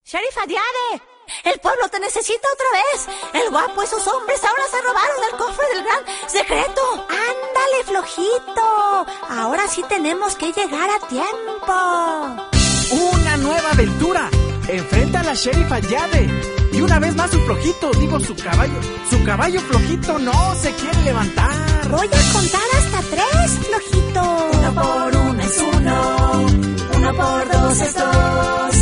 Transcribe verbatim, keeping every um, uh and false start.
Sheriff Adiade, el pueblo te necesita otra vez. El guapo y sus hombres ahora se robaron el cofre del gran secreto. Ándale, flojito. Ahora sí tenemos que llegar a tiempo. Una nueva aventura. Enfrenta a la Sheriff Adiade. Y una vez más su flojito, digo su caballo. Su caballo flojito no se quiere levantar. Voy a contar hasta tres, flojito. Uno por uno es uno. Uno por dos es dos.